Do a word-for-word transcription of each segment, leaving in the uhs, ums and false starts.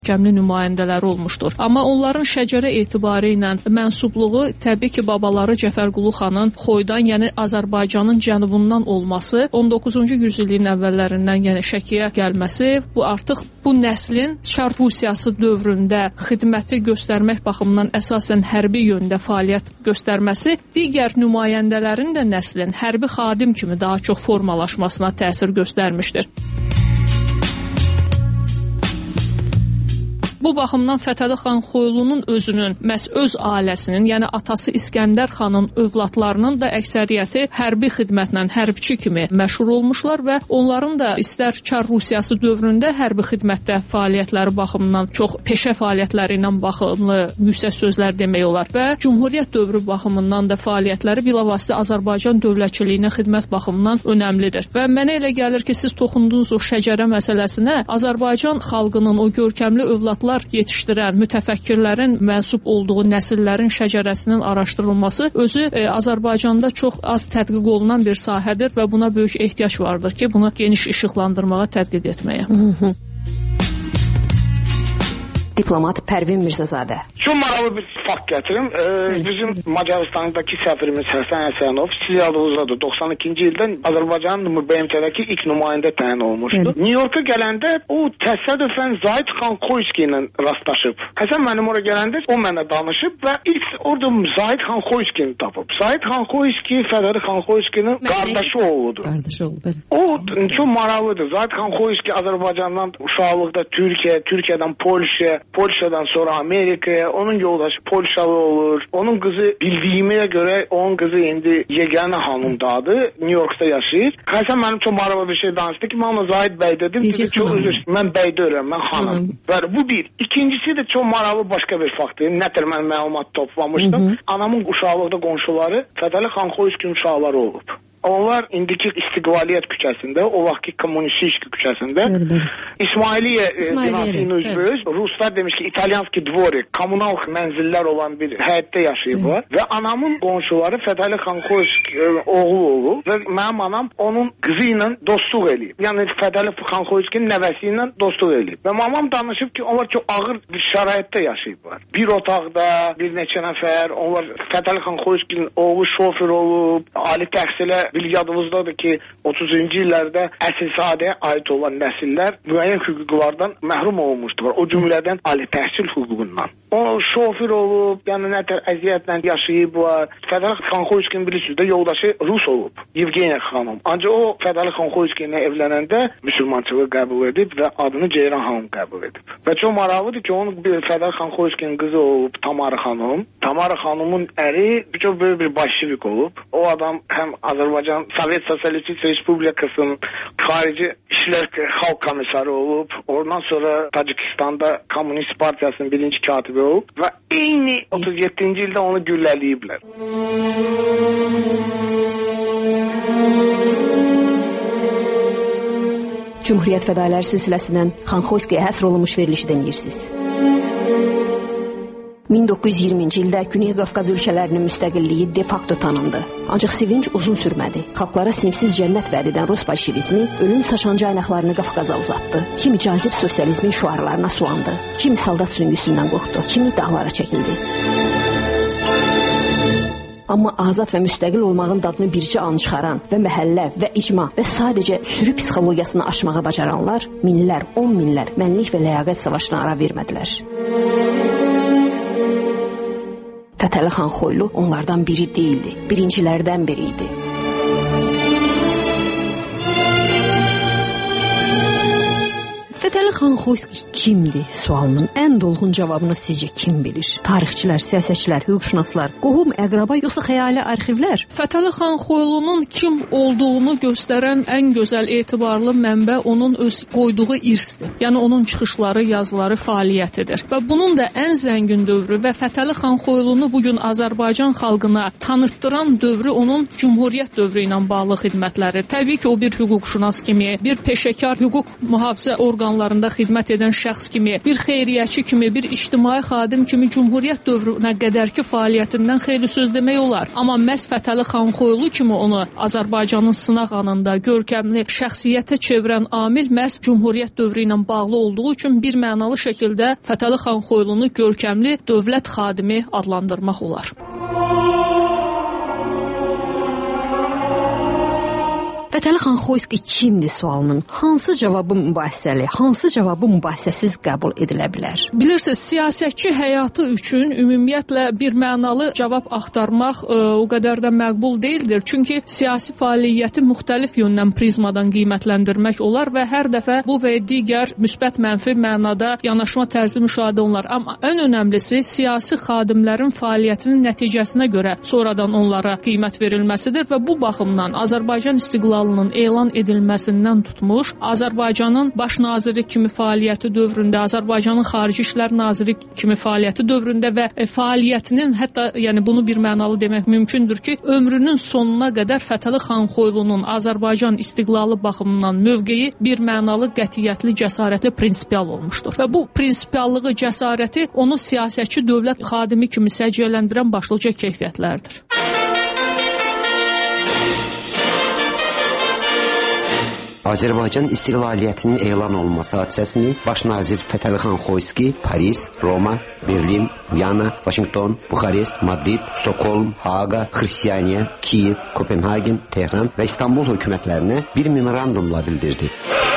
görkəmli nümayəndələri olmuşdur. Amma onların şəcərə etibarı ilə mənsubluğu təbii ki, babaları Cəfərqulu xanın Xoydan, yəni Azərbaycanın cənubundan olması, on doqquzuncu yüzilliyin əvvəllərindən yəni Şəkiyə gəlməsi, bu artıq bu nəslin Çar Rusiyası dövründə xidməti göstərmək baxımından əsasən hərbi yöndə fəaliyyət göstərməsi digər nümayəndələrin də nəslin hərbi xadim kimi daha çox formalaşmasına təsir göstərmişdir. Bu baxımdan Fətəli xan Xoylunun özünün, məhz öz ailəsinin, yəni atası İskəndər xanın övladlarının da əksəriyyəti hərbi xidmətlə, hərbçi kimi məşhur olmuşlar və onların da istər Çar Rusiyası dövründə hərbi xidmətdə fəaliyyətləri baxımından çox peşə fəaliyyətləri ilə baxımlı yüksək sözlər demək olar və Cümhuriyyət dövrü baxımından da fəaliyyətləri bilavasitə Azərbaycan dövlətçiliyinə xidmət baxımından önəmlidir. Və mənə elə gəlir ki, siz toxundunuz o şəcərə məsələsinə, Azərbaycan xalqının o görkəmli övladlar yetişdirən mütəfəkkirlərin mənsub olduğu nəsillərin şəcərəsinin araşdırılması özü e, Azərbaycanda çox az tədqiq olunan bir sahədir və buna böyük ehtiyac vardır ki, bunu geniş işıqlandırmağa, tədqiq etməyə. Hı -hı. Diplomat Pərvin Mirzəzadə. Çox maraqlı bir fakt gətirim. Ee, bizim Macaristan'dakı səfirimiz Həsən Həsənov siz yadınızdadır. doxsan ikinci ildən Azərbaycanın B M T-dəki ilk nümayəndə təyin olmuşdu. Evet. New York'a gələndə o təsadüfən Zahid xan Xoyski ilə rastlaşıb. Həsən mənim oraya gələndə o mənə danışıb və ilk orada Zahid xan Xoyskini tapıb. Zahid xan Xoyski Fətəli xan Xoyskinin qardaşı oğludur. Qardaşı oğlu. O çox maraqlıdır. Zahid xan Xoyski Azərbaycandan uşaqlıqda Türkiyə, Türkiyədən Polşa, Polşadan sonra Amerikaya, onun yoldaşı Polşalı olur. Onun qızı bildiyimə görə onun qızı indi yeganə hanımdadır. New York'da yaşayır. Həsən mənim çox maraqlı bir şey danışdı ki, mən Zahid bəy dedim. Dedi, çox üzr. Mən bəy deyirəm, mən xanım. Bəli, bu bir. İkincisi də çox maraqlı başqa bir faktdır. Nətər mən məlumat toplamışdım. Hı -hı. Anamın uşaqlıqda qonşuları Fətəli xan Xoyski'nin uşaqları olub. Onlar indiki İstiqlaliyyət küçəsində, o vaxtki Kommunistический küçəsində İsmailiyyə binasının üzvüz, Ruslar demiş ki, İtalyanski dvorik, kommunal mənzillər olan bir həyətdə yaşayıblar və anamın qonşuları Fətəli xan Xoyski oğlu olub və mənim anam onun qızı ilə dostluq eləyib. Yəni Fətəli xan Xoyskinin nəvəsi ilə dostluq eləyib. Və mamam danışıb ki, onlar çox ağır bir şəraitdə yaşayıblar. Bir otaqda bir neçə nəfər, onlar Fətəli xan Xoyskinin oğlu şofer olub, ali təhsilə bil yadınızdadır ki, otuzuncu illərdə əsilsadəyə aid olan nəsillər müəyyən hüquqlardan məhrum olmuşdular. O cümlədən ali təhsil hüququndan. O şofer olub, yəni nətər əziyyətlə yaşayıblar. Fətəli xan Xoyskinin bilirsiniz də yoldaşı Rus olub, Yevgeniya xanım. Ancaq o Fətəli xan Xoyski ilə evlənəndə müsəlmançılığı qəbul edib və adını Ceyran xanım qəbul edib. Və çox maraqlıdır ki, onun Fətəli xan Xoyskinin qızı olub Tamara xanım. Tamara xanımın əri çox böyük bir bolşevik olub. O adam həm Azərbaycan Sovet Sosialist Respublikasının xarici işlər xalq komissarı olub. Ondan sonra Tacikistanda Komünist Partiyasının birinci katibi olub və eyni otuz yeddinci ildə onu gülləliyiblər. Cümhuriyyət fədailər silsiləsindən Xan Xoyskiyə həsr olunmuş verilişi dinləyirsiniz. min doqquz yüz iyirminci ildə Güney Qafqaz ölkələrinin müstəqilliyi de facto tanındı. Ancaq sevinç uzun sürmədi. Xalqlara sinifsiz cənnət vəd edən Rus bolşevizmi ölüm saçan caynaqlarını Qafqaza uzatdı. Kimi cazib sosializmin şüarlarına sulandı. Kimi saldat süngüsündən qorxdu. Kimi dağlara çəkildi. Amma azad və müstəqil olmağın dadını bircə an çıxaran və məhəllə və icma və sadəcə sürü psixologiyasını aşmağa bacaranlar minlər, on minlər mənlik və ləyaqət savaşına ara vermədilər. Fətəli xan Xoylu onlardan biri deyildi, birincilərdən biri idi. Fətəli xan Xoyski kimdir sualının ən dolğun cavabını sizcə kim bilir? Tarixçilər, siyasətçilər, hüquqşünaslar, qohum, əqraba yoxsa xəyali arxivlər? Fətəli xan Xoylunun kim olduğunu göstərən ən gözəl etibarlı mənbə onun öz qoyduğu irsdir. Yəni onun çıxışları, yazıları, fəaliyyətidir. Və bunun da ən zəngin dövrü və Fətəli xan Xoylunu bugün Azərbaycan xalqına tanıtdıran dövrü onun Cümhuriyyət dövrü ilə bağlı xidmətləri. Təbii ki, o bir hüquqşünas kimi, bir peşəkar hüquq mühafizə orqanları zamanlarında xidmət edən şəxs kimi, bir xeyriyyəçi kimi, bir ictimai xadim kimi Cümhuriyyət dövrünə qədərki fəaliyyətindən xeyli söz demək olar. Amma məhz Fətəli Xanxoylu kimi onu Azərbaycanın sınaq anında görkəmli şəxsiyyətə çevirən amil məhz Cümhuriyyət dövrü ilə bağlı olduğu üçün bir mənalı şəkildə Fətəli Xanxoylunu görkəmli dövlət xadimi adlandırmaq olar. Fətəli Xanxoyski kimdir sualının hansı cavabı mübahisəli, hansı cavabı mübahisəsiz qəbul edilə bilər? Bilirsiniz, siyasətçi həyatı üçün ümumiyyətlə bir mənalı cavab axtarmaq ə, o qədər də məqbul deyildir. Çünki siyasi fəaliyyəti müxtəlif yöndən prizmadan qiymətləndirmək olar və hər dəfə bu və digər müsbət mənfi mənada yanaşma tərzi müşahidə olunur. Amma ən önəmlisi siyasi xadimlərin fəaliyyətinin nəticəsinə görə sonradan onlara qiymət verilməsidir və bu baxımdan Azərbaycan istiqlalının elan edilməsindən tutmuş, Azərbaycanın baş naziri kimi fəaliyyəti dövründə, Azərbaycanın xarici işlər naziri kimi fəaliyyəti dövründə və e, fəaliyyətinin, hətta yəni bunu bir mənalı demək mümkündür ki, ömrünün sonuna qədər Fətəli Xanxoylunun Azərbaycan istiqlalı baxımından mövqeyi bir mənalı, qətiyyətli, cəsarətli, prinsipial olmuşdur. Və bu prinsipiallığı, cəsarəti onu siyasətçi dövlət xadimi kimi səciyyələndirən başlıca keyfiyyətlərdir. Azərbaycan istiqlaliyyətinin elan olması hadisəsini baş nazir Fətəli Xanxoyski Paris, Roma, Berlin, Viyana, Vaşinqton, Buxarest, Madrid, Stokholm, Haaqa, Xristianiya, Kiyev, Kopenhagen, Tehran və İstanbul hökumətlərinə bir memorandumla bildirdi.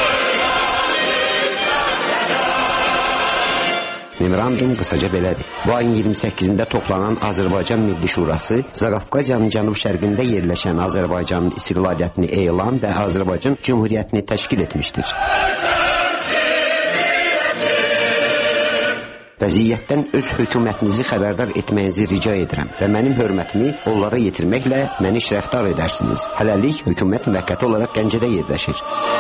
Memorandum qısaca belədir. Bu ayın iyirmi səkkizində toplanan Azərbaycan Milli Şurası Zaqafqaziyanın cənub-şərqində yerləşən Azərbaycanın istiqlaliyyətini elan və Azərbaycan Cümhuriyyətini təşkil etmişdir. Vəziyyətdən öz hökumətinizi xəbərdar etməyinizi rica edirəm və mənim hörmətimi onlara yetirməklə məni şərəfdar edərsiniz. Hələlik hökumət müvəqqəti olaraq Gəncədə yerləşir.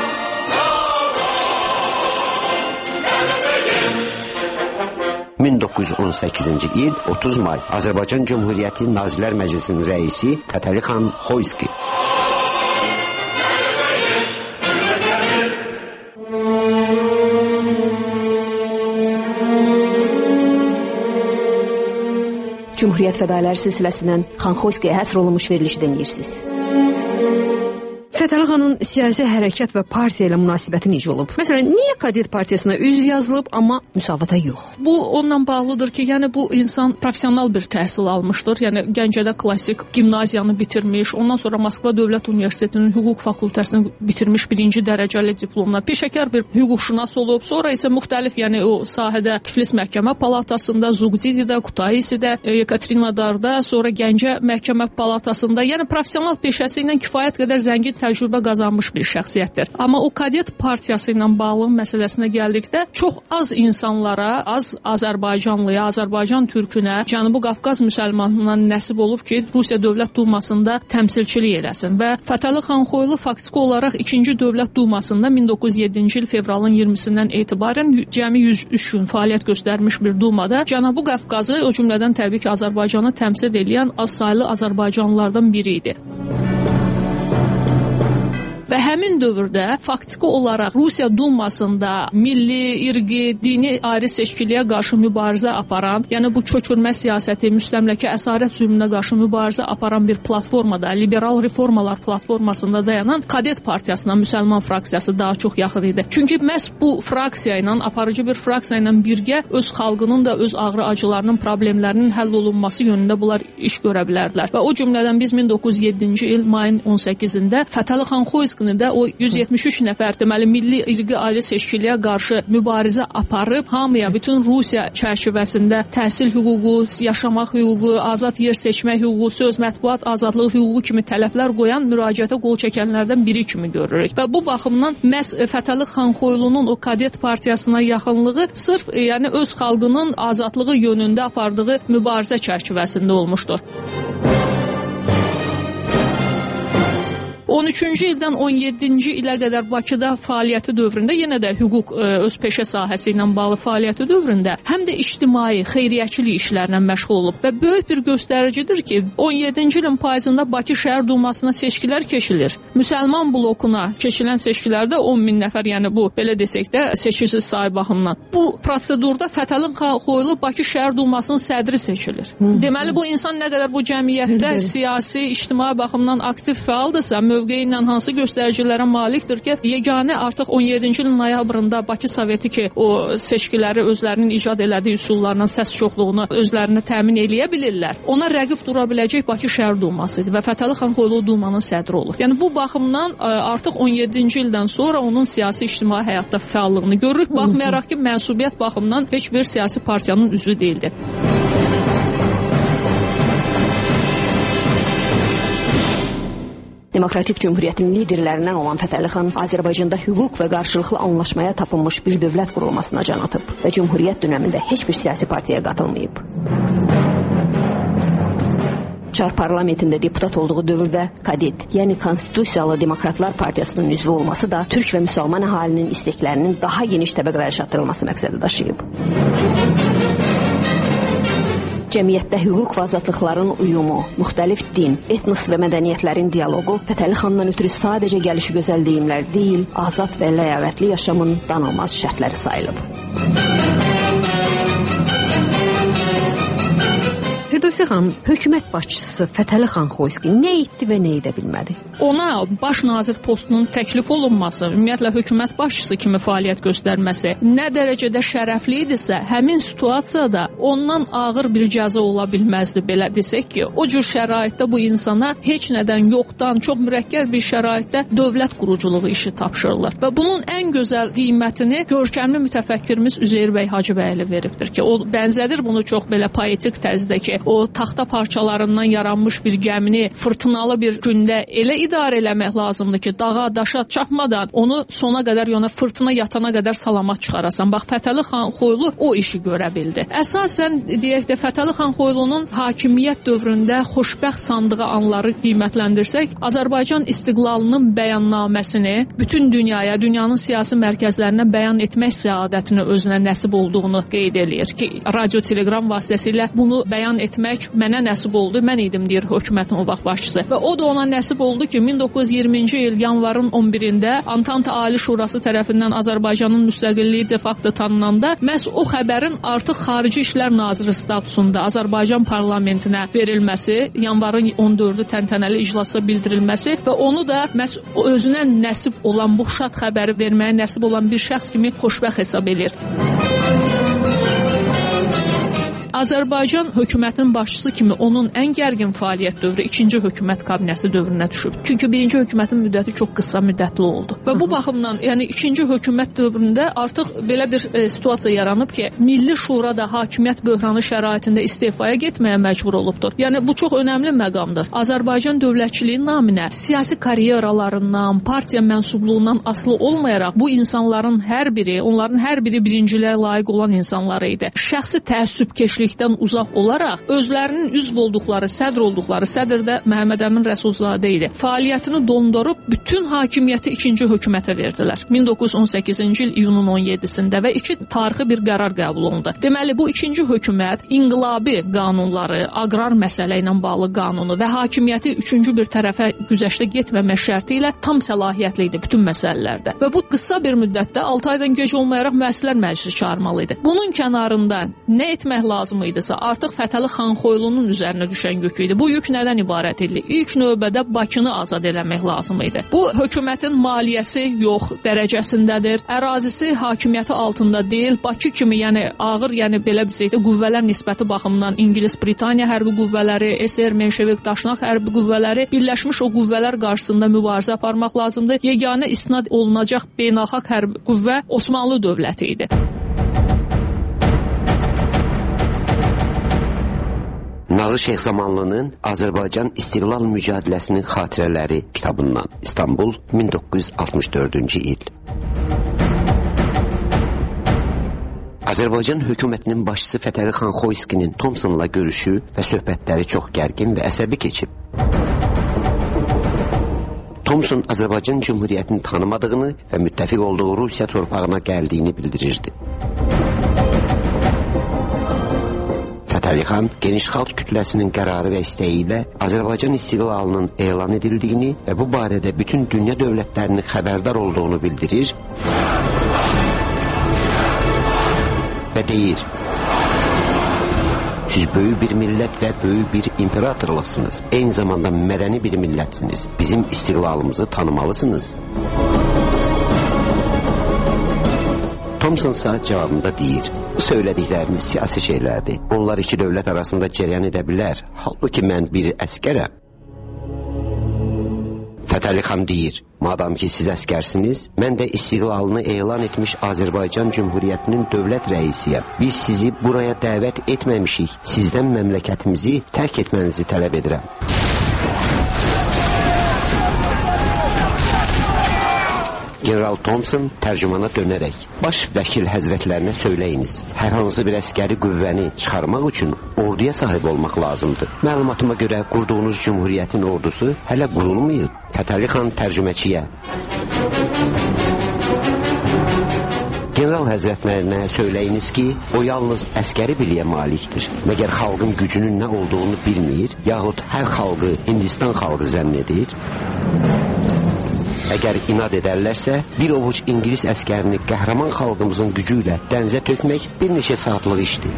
min doqquz yüz on səkkizinci il otuz may Azərbaycan Cümhuriyyəti Nazirlər Məclisinin rəisi Fətəli Xanxoyski. Cümhuriyyət fədailər silsiləsindən Xanxoyskiyə həsr olunmuş verilişi dinləyirsiniz. Fətəli xanın siyasi hərəkət və partiya ilə münasibəti necə olub? Məsələn, niyə Kadet partiyasına üzv yazılıb, amma müsavata yox? Bu onunla bağlıdır ki, yəni bu insan professional bir təhsil almışdır. Yəni Gəncədə klassik gimnaziyanı bitirmiş, ondan sonra Moskva Dövlət Universitetinin hüquq fakültəsini bitirmiş birinci dərəcəli diplomla peşəkar bir hüquqşünas olub. Sonra isə müxtəlif, yəni o sahədə Tiflis məhkəmə palatasında, Zugdididə, Kutaisidə, Yekaterinodarda, sonra Gəncə məhkəmə palatasında, yəni professional peşəsi ilə kifayət qədər zəngin təcrübə qazanmış bir şəxsiyyətdir. Amma o Kadet partiyası ilə bağlı məsələsinə gəldikdə çox az insanlara, az Azərbaycanlıya, Azərbaycan türkünə, Cənubi Qafqaz müsəlmanından nəsib olub ki, Rusiya Dövlət Dumasında təmsilçilik eləsin və Fətəli Xanxoylu faktiki olaraq ikinci Dövlət Dumasında min doqquz yüz yeddinci il fevralın iyirmisindən etibarən cəmi yüz üç gün fəaliyyət göstərmiş bir dumada Cənubi Qafqazı, o cümlədən təbii ki, Azərbaycanı təmsil edən az saylı Azərbaycanlılardan biri idi. Və həmin dövrdə faktiki olaraq Rusiya Dumasında milli, irqi, dini ayrı seçkiliyə qarşı mübarizə aparan, yəni bu köçürmə siyasəti, müstəmləkə əsarət zülmünə qarşı mübarizə aparan bir platformada, liberal reformalar platformasında dayanan Kadet partiyasına müsəlman fraksiyası daha çox yaxın idi. Çünki məhz bu fraksiya ilə, aparıcı bir fraksiya ilə birgə öz xalqının da öz ağrı acılarının, problemlərinin həll olunması yönündə bunlar iş görə bilərdilər. Və o cümlədən biz min doqquz yüz yeddinci il mayın on səkkizində Fətəli Xanxoyski də o yüz yetmiş üç nəfər deməli milli irqi ayrı seçkiliyə qarşı mübarizə aparıb hamıya bütün Rusiya çərçivəsində təhsil hüququ, yaşamaq hüququ, azad yer seçmək hüququ, söz mətbuat azadlığı hüququ kimi tələblər qoyan müraciətə qol çəkənlərdən biri kimi görürük. Və bu baxımdan məhz Fətəli Xanxoylunun o Kadet partiyasına yaxınlığı sırf yəni öz xalqının azadlığı yönündə apardığı mübarizə çərçivəsində olmuşdur. on üçüncü ildən on yeddinci ilə qədər Bakıda fəaliyyəti dövründə yenə də hüquq ə, öz peşə sahəsi ilə bağlı fəaliyyəti dövründə həm də ictimai, xeyriyyəçilik işlərlə məşğul olub və böyük bir göstəricidir ki, on yeddinci ilin payızında Bakı şəhər dumasına seçkilər keçilir. Müsəlman blokuna keçilən seçkilərdə on min nəfər, yəni bu belə desək də seçici sayı baxımından. Bu prosedurda Fətəli xan Xoylu Bakı şəhər dumasının sədri seçilir. Hı -hı. Deməli bu insan nə qədər bu cəmiyyətdə Hı -hı. siyasi, ictimai baxımdan aktiv fəaldırsa, mövqeyi ilə hansı göstəricilərə malikdir ki, yeganə artıq on yeddinci ilin noyabrında Bakı Soveti ki, o seçkiləri özlərinin icad elədiyi üsullarla səs çoxluğunu özlərinə təmin eləyə bilirlər. Ona rəqib dura biləcək Bakı şəhər duması idi və Fətəli xan Xoylu dumanın sədri olur. Yəni bu baxımdan artıq on yeddinci ildən sonra onun siyasi ictimai həyatda fəallığını görürük. Baxmayaraq ki, mənsubiyyət baxımından heç bir siyasi partiyanın üzvü deyildi. Demokratik Cümhuriyyətin liderlərindən olan Fətəli xan Azərbaycanda hüquq və qarşılıqlı anlaşmaya tapılmış bir dövlət qurulmasına can atıb və Cümhuriyyət dönəmində heç bir siyasi partiyaya qatılmayıb. Çar parlamentində deputat olduğu dövrdə Kadet, yəni Konstitusiyalı Demokratlar Partiyasının üzvü olması da Türk və müsəlman əhalinin isteklərinin daha geniş təbəqələrə çatdırılması məqsədi daşıyıb. Cəmiyyətdə hüquq və azadlıqların uyumu, müxtəlif din, etnos və mədəniyyətlərin dialoqu Fətəli xandan ötürü sadəcə gəlişi gözəl deyimlər deyil, azad və ləyaqətli yaşamın danılmaz şərtləri sayılıb. Firdevsə xanım, hökumət başçısı Fətəli xan Xoyski nə etdi və nə edə bilmədi? Ona baş nazir postunun təklif olunması, ümumiyyətlə hökumət başçısı kimi fəaliyyət göstərməsi nə dərəcədə şərəfli idisə, həmin situasiyada ondan ağır bir cəza ola bilməzdi, belə desək ki, o cür şəraitdə bu insana heç nədən yoxdan, çox mürəkkəb bir şəraitdə dövlət quruculuğu işi tapşırılır. Və bunun ən gözəl qiymətini görkəmli mütəfəkkirimiz Üzeyir bəy Hacıbəyli veribdir ki, o bənzədir bunu çox belə poetik tərzdə ki, o taxta parçalarından yaranmış bir gəmini fırtınalı bir gündə elə idarə eləmək lazımdır ki, dağa, daşa çarpmadan onu sona qədər, yəni fırtına yatana qədər salamat çıxarasan. Bax, Fətəli xan Xoylu o işi görə bildi. Əsasən, deyək də, Fətəli xan Xoylunun hakimiyyət dövründə xoşbəxt sandığı anları qiymətləndirsək, Azərbaycan istiqlalının bəyannaməsini bütün dünyaya, dünyanın siyasi mərkəzlərinə bəyan etmək səadətini özünə nəsib olduğunu qeyd eləyir ki, radio-telegram vasitəsilə bunu bəyan etmək mənə nəsib oldu, mən idim, deyir hökumətin o vaxt başçısı. Və o da ona nəsib oldu ki, min doqquz yüz iyirminci il yanvarın on birində Antanta Ali Şurası tərəfindən Azərbaycanın müstəqilliyi de facto tanınanda məhz o xəbərin artıq Xarici İşlər Naziri statusunda Azərbaycan parlamentinə verilməsi, yanvarın on dördü təntənəli iclasda bildirilməsi və onu da məhz özünə nəsib olan bu şad xəbəri verməyə nəsib olan bir şəxs kimi xoşbəxt hesab edir. Azərbaycan hökumətinin başçısı kimi onun ən gərgin fəaliyyət dövrü ikinci hökumət kabinəsi dövrünə düşüb. Çünki birinci hökumətin müddəti çox qısa müddətli oldu. Və bu baxımdan, yəni ikinci hökumət dövründə artıq belə bir e, situasiya yaranıb ki, Milli Şura da hakimiyyət böhranı şəraitində istifaya getməyə məcbur olubdur. Yəni bu çox önəmli məqamdır. Azərbaycan dövlətçiliyi naminə siyasi karyeralarından, partiya mənsubluğundan asılı olmayaraq bu insanların hər biri, onların hər biri birinciliyə layiq olan insanları idi. Şəxsi təəssübkeşlik dən uzaq olaraq özlərinin üzv olduqları, sədr olduqları, sədr də Məhəmməd Əmin Rəsulzadə idi. Fəaliyyətini dondurub bütün hakimiyyəti ikinci hökumətə verdilər. min doqquz yüz on səkkizinci il iyunun on yeddisində və iki tarixi bir qərar qəbul olundu. Deməli, bu ikinci hökumət inqilabi qanunları, aqrar məsələ ilə bağlı qanunu və hakimiyyəti üçüncü bir tərəfə güzəştə getməmək şərti ilə tam səlahiyyətli idi bütün məsələlərdə. Və bu qısa bir müddətdə altı aydan gec olmayaraq Müəssislər Məclisi çağırmalı idi. Bunun kənarında nə etmək lazım idisə, artıq Fətəli xan Xoylunun üzərinə düşən yük idi. Bu yük nədən ibarət idi? İlk növbədə Bakını azad eləmək lazım idi. Bu, hökumətin maliyyəsi yox dərəcəsindədir. Ərazisi hakimiyyəti altında deyil. Bakı kimi, yəni ağır, yəni belə desəkdə qüvvələr nisbəti baxımından İngilis, Britaniya hərbi qüvvələri, S R, Menşevik, Daşnaq hərbi qüvvələri, birləşmiş o qüvvələr qarşısında mübarizə aparmaq lazımdır. Yeganə istinad olunacaq beynəlxalq hərbi qüvvə Osmanlı dövləti idi. Nazır Şeyxzamanlının Azərbaycan İstiqlal Mücadiləsinin Xatirələri kitabından, İstanbul, min doqquz yüz altmış dördüncü il. Azərbaycan hökumətinin başçısı Fətəli xan Xoyskinin Thomsonla görüşü və söhbətləri çox gərgin və əsəbi keçib. Thompson Azərbaycan Cümhuriyyətini tanımadığını və müttəfiq olduğu Rusiya torpağına gəldiyini bildirirdi. Fətəli xan geniş xalq kütləsinin qərarı və istəyi ilə Azərbaycan istiqlalının elan edildiyini və bu barədə bütün dünya dövlətlərinin xəbərdar olduğunu bildirir və deyir: siz böyük bir millət və böyük bir imperatorluqsınız. Eyni zamanda mədəni bir millətsiniz. Bizim istiqlalımızı tanımalısınız. Thompson ise cevabında deyir: bu söylədikləriniz siyasi şeylərdir. Onlar iki dövlət arasında cəryan edə bilər. Halbuki mən bir əskərəm. Fətəli xan deyir: madam ki siz əskərsiniz, mən də istiqlalını elan etmiş Azərbaycan Cümhuriyyətinin dövlət rəisiyəm. Biz sizi buraya dəvət etməmişik. Sizdən məmləkətimizi tərk etmənizi tələb edirəm. General Thompson tərcümana dönərək: baş vəkil həzrətlərinə söyləyiniz, hər hansı bir əskəri qüvvəni çıxarmaq üçün orduya sahib olmaq lazımdır. Məlumatıma görə qurduğunuz cümhuriyyətin ordusu hələ qurulmayıb. Fətəli xan tərcüməçiyə: general həzrətlərinə söyləyiniz ki, o yalnız əskəri biliyə malikdir. Məgər xalqın gücünün nə olduğunu bilmir, yaxud hər xalqı Hindistan xalqı zənn edir? Əgər inad edərlərsə, bir ovuc İngilis əskərini qəhrəman xalqımızın gücü ilə dənizə tökmək bir neçə saatlıq işdir.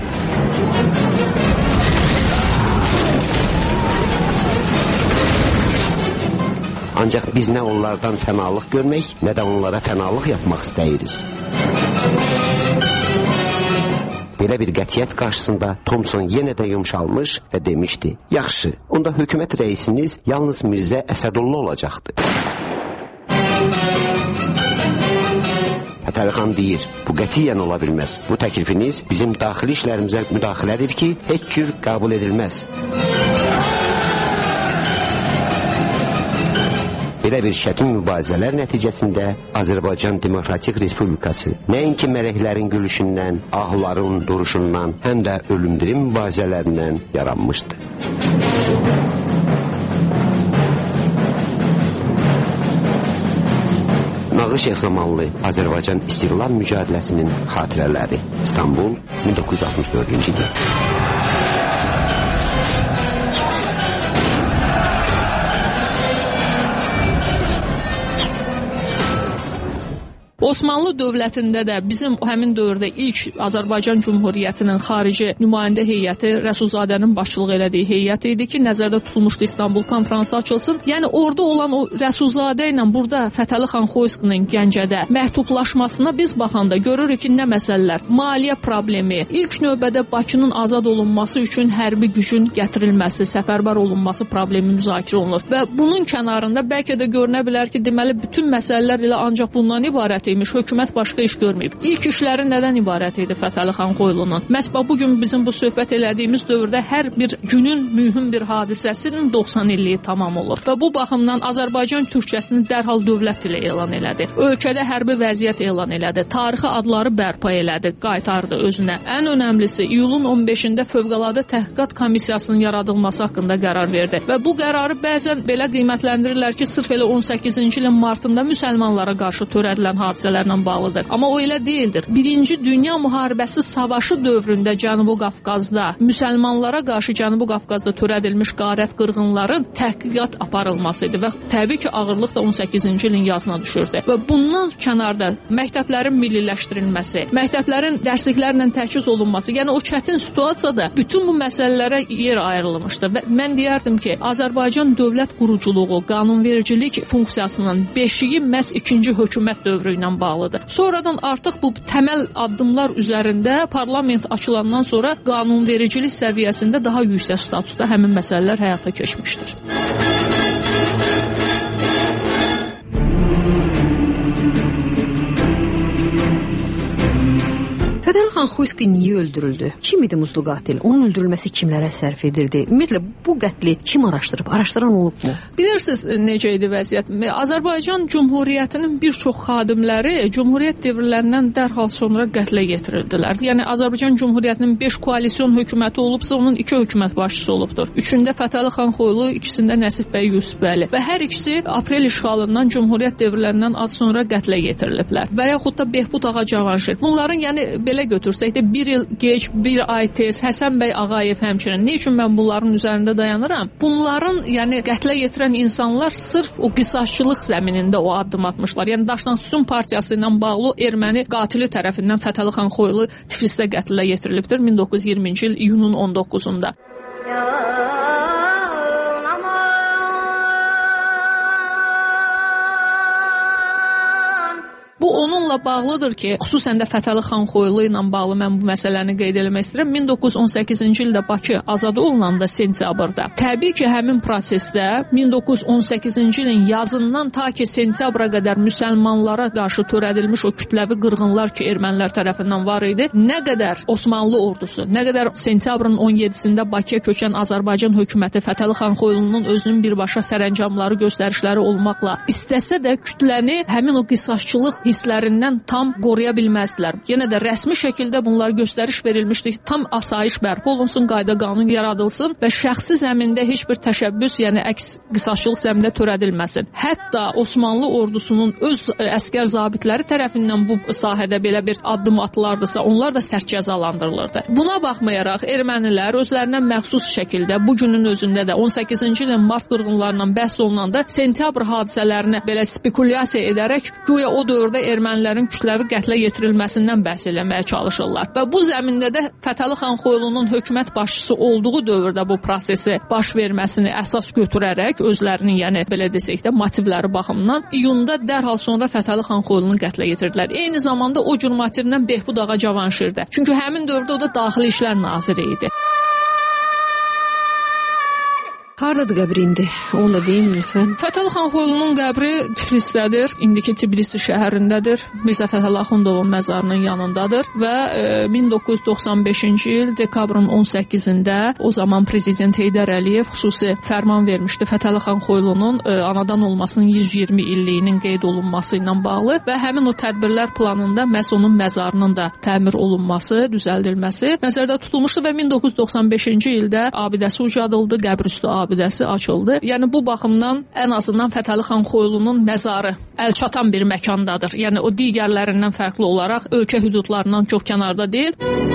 Ancaq biz nə onlardan fənalıq görmək, nə də onlara fənalıq yapmaq istəyirik. Belə bir qətiyyət qarşısında Thompson yenə də yumşalmış və demişdi: yaxşı, onda hökumət rəisiniz yalnız Mirzə Əsədullah olacaqdır. Fətəli xan deyir: bu qətiyyən ola bilməz. Bu təklifiniz bizim daxili işlərimizə müdaxilədir ki, heç cür qəbul edilməz. Belə bir çətin mübarizələr nəticəsində Azərbaycan Demokratik Respublikası nəinki mələklərin gülüşündən, ahların duruşundan, həm də ölümdirim mübarizələrindən yaranmışdı. Nağış Yaxzamanlı Azərbaycan İstiqlal Mücadeləsinin xatirələri. İstanbul, min doqquz yüz altmış dördüncü il. Osmanlı dövlətində də bizim həmin dövrdə ilk Azərbaycan Cümhuriyyətinin xarici nümayəndə heyəti Rəsulzadənin başçılıq elədiyi heyət idi ki, nəzərdə tutulmuşdu İstanbul konfransı açılsın. Yəni orada olan o Rəsulzadə ilə burada Fətəli xan Xoyskinin Gəncədə məhdudlaşmasına biz baxanda görürük ki, nə məsələlər? Maliyyə problemi, ilk növbədə Bakının azad olunması üçün hərbi gücün gətirilməsi, səfərbər olunması problemi müzakirə olunur. Və bunun kənarında bəlkə də görünə bilər ki, deməli bütün məsələlər elə ancaq bundan ibarət imiş, hökumət başqa iş görməyib. İlk işləri nədən ibarət idi Fətəli xan Xoylunun? Məhz bugün bizim bu söhbət elədiyimiz dövrdə hər bir günün mühüm bir hadisəsinin doxsan illiyi tamam olur. Və bu baxımdan Azərbaycan türkçəsini dərhal dövlət ilə elan elədi. Ölkədə hərbi vəziyyət elan elədi. Tarixi adları bərpa elədi, qaytardı özünə. Ən önəmlisi iyulun on beşində Fövqəladə Təhqiqat Komissiyasının yaradılması haqqında qərar verdi. Və bu qərarı bəzən belə qiymətləndirirlər ki, sırf elə on səkkizinci ilin martında müsəlmanlara qarşı törədilən hadisələrlə bağlıdır. Amma o elə deyildir. Birinci Dünya Müharibəsi savaşı dövründə Cənubi Qafqazda müsəlmanlara qarşı Cənubi Qafqazda törədilmiş qarət qırğınların təhqiqat aparılması idi və təbii ki, ağırlıq da on səkkizinci ilin yazına düşürdü. Və bundan kənarda məktəblərin milliləşdirilməsi, məktəblərin dərsliklərlə təchiz olunması, yəni o çətin situasiyada bütün bu məsələlərə yer ayrılmışdı. Və mən deyərdim ki, Azərbaycan dövlət quruculuğu, qanunvericilik funksiyasının beşiyi məhz ikinci hökumət dövrü ilə bağlıdır. Sonradan artıq bu təməl addımlar üzərində parlament açılandan sonra qanunvericilik səviyyəsində daha yüksək statusda həmin məsələlər həyata keçmişdir. Fətəli xan Xanxoyski niyə öldürüldü? Kim idi muzlu qatil? Onun öldürülməsi kimlərə sərf edirdi? Ümumiyyətlə bu qətli kim araşdırıb? Araşdıran olubmu? Bilirsiniz necə idi vəziyyət? Azərbaycan Cümhuriyyətinin bir çox xadimləri Cümhuriyyət devirlərindən dərhal sonra qətlə yetirildilər. Yəni Azərbaycan Cümhuriyyətinin beş koalisyon hökuməti olubsa, onun iki hökumət başçısı olubdur. Üçündə Fətəli xan Xoylu, ikisində Nəsib bəy Yusifbəli və hər ikisi aprel işğalından Cümhuriyyət devirlərindən az sonra qətlə yetiriliblər. Və yaxud da Behbud ağa Cavanşir. Bunların yəni belə götürsək də bir il geç, bir ay tez Həsən bəy Ağayev həmçinin. Nə üçün mən bunların üzərində dayanıram? Bunların yəni qətlə yetirən insanlar sırf o qisasçılıq zəminində o addım atmışlar. Yəni Daşnasütun partiyası ilə bağlı erməni qatili tərəfindən Fətəli xan Xoylu Tiflisdə qətlə yetirilibdir min doqquz yüz iyirminci il iyunun on doqquzunda. Bu onunla bağlıdır ki, xüsusən də Fətəli xan Xoylu ilə bağlı mən bu məsələni qeyd etmək istəyirəm. min doqquz yüz on səkkizinci ildə Bakı azad olunanda sentyabrda. Təbii ki, həmin prosesdə min doqquz yüz on səkkizinci ilin yazından ta ki sentyabra qədər müsəlmanlara qarşı törədilmiş o kütləvi qırğınlar ki, ermənilər tərəfindən var idi. Nə qədər Osmanlı ordusu, nə qədər sentyabrın on yeddisində Bakıya köçən Azərbaycan hökuməti Fətəli xan Xoylunun özünün birbaşa sərəncamları, göstərişləri olmaqla istəsə də kütləni həmin o qisasçılıq hisslərindən tam qoruya bilməzdilər. Yenə də rəsmi şəkildə bunlar göstəriş verilmişdi ki, tam asayiş bərpa olunsun, qayda qanun yaradılsın və şəxsi zəmində heç bir təşəbbüs, yəni əks qisasçılıq zəmində törədilməsin. Hətta Osmanlı ordusunun öz əskər zabitləri tərəfindən bu sahədə belə bir addım atılardısa, onlar da sərt cəzalandırılırdı. Buna baxmayaraq ermənilər özlərinə məxsus şəkildə bu günün özündə də on səkkizinci ilin mart qırğınlarından bəhs olunanda sentyabr hadisələrini belə spekulyasiya edərək güya o dövrdə ermənilərin kütləvi qətlə yetirilməsindən bəhs eləməyə çalışırlar. Və bu zəmində də Fətəli xan Xoylunun hökumət başçısı olduğu dövrdə bu prosesi baş verməsini əsas götürərək özlərinin, yəni belə desək də motivləri baxımından iyunda dərhal sonra Fətəli xan Xoylunu qətlə yetirdilər. Eyni zamanda o cür motivlə Behbud ağa Cavanşir də. Çünki həmin dövrdə o da Daxili İşlər naziri idi. Hardadır qəbri indi? Onu da deyin lütfən. Fətəli xan Xoylunun qəbri Tiflisdədir. İndiki Tbilisi şəhərindədir. Mirzə Fətəli Axundovun məzarının yanındadır və e, min doqquz yüz doxsan beşinci il dekabrın on səkkizində o zaman prezident Heydər Əliyev xüsusi fərman vermişdi Fətəli xan Xoylunun e, anadan olmasının yüz iyirmi illiyinin qeyd olunması ilə bağlı və həmin o tədbirlər planında məhz onun məzarının da təmir olunması, düzəldilməsi nəzərdə tutulmuşdu və min doqquz yüz doxsan beşinci ildə abidəsi ucadıldı, qəbrüstü abidəsi açıldı. Yəni bu baxımdan ən azından Fətəli xan Xoylunun məzarı əlçatan bir məkandadır. Yəni o digərlərindən fərqli olaraq ölkə hüdudlarından çox kənarda deyil.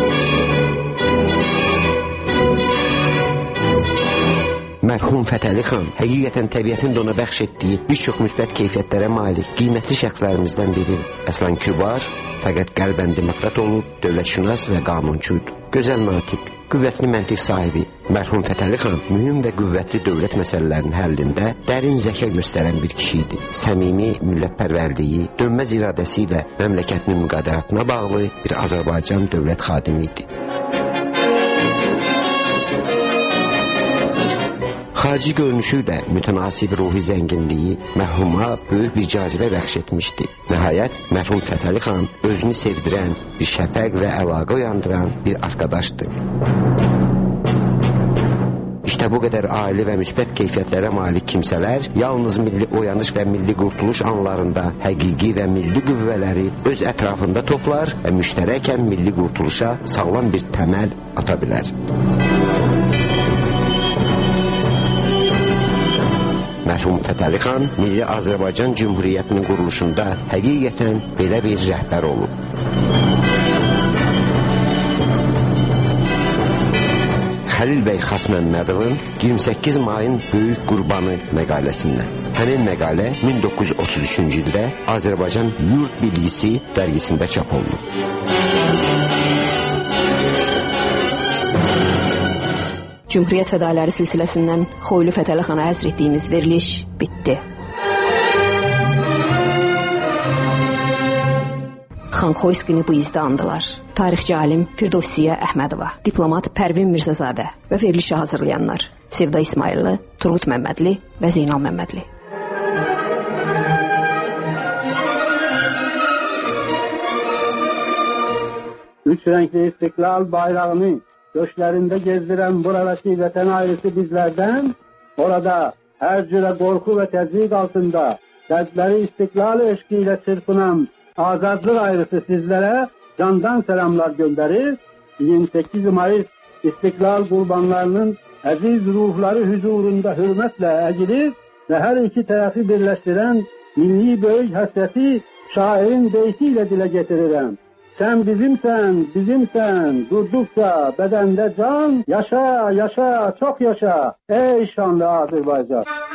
Mərhum Fətəli xan həqiqətən təbiətin də ona bəxş etdiyi bir çox müsbət keyfiyyətlərə malik qiymətli şəxslərimizdən biri. Əslən kübar, fəqət qəlbən demokrat olub, dövlətşünas və qanuncuydu. Gözəl natiq, qüvvətli məntiq sahibi mərhum Fətəli xan mühüm və qüvvətli dövlət məsələlərinin həllində dərin zəka göstərən bir kişi idi. Səmimi millətpərvərliyi, dönməz iradəsi ilə məmləkətinin müqadiratına bağlı bir Azərbaycan dövlət xadimi idi. Xarici görünüşü ilə mütənasib ruhi zənginliyi mərhuma böyük bir cazibə bəxş etmişdi. Nəhayət, mərhum Fətəli xan özünü sevdirən, bir şəfəq və əlaqə uyandıran bir arkadaşdı. İşte bu qədər aili və müsbət keyfiyyətlərə malik kimsələr yalnız milli oyanış və milli qurtuluş anlarında həqiqi və milli qüvvələri öz ətrafında toplar və müştərəkən milli qurtuluşa sağlam bir təməl ata bilər. Mərhum Fətəli xan Milli Azərbaycan Cümhuriyyətinin quruluşunda həqiqətən belə bir rəhbər olub. Xəlil bəy Xasməmmədovun iyirmi səkkiz mayın Böyük Qurbanı məqaləsindən. Həmin məqalə min doqquz yüz otuz üçüncü ildə Azərbaycan Yurt Bilgisi dərgisində çap olunub. Cümhuriyyət fədaləri silsiləsindən Xoylu Fətəli xana həsr etdiyimiz veriliş bitdi. Xanxoyskini bu izdə andılar. Tarixçi alim Firdovsiyə Əhmədova, diplomat Pərvin Mirzəzadə və verilişi hazırlayanlar Sevda İsmayıllı, Turgut Məmmədli və Zeynal Məmmədli. üç renkli istiklal bayrağını göçlerinde gezdiren buradaki vatan ailesi bizlerden, orada her cüre korku ve tezlik altında kalpleri istiklal eşkiyle çırpınan azadlık ailesi sizlere candan selamlar gönderir. yirmi sekiz Mayıs İstiklal kurbanlarının aziz ruhları huzurunda hürmetle eğilir ve her iki tarafı birleştiren milli büyük hasreti şairin beytiyle dile getiririm. Sen bizimsen, bizimsen, durdukça bedende can, yaşa, yaşa, çok yaşa, ey şanlı Azerbaycan.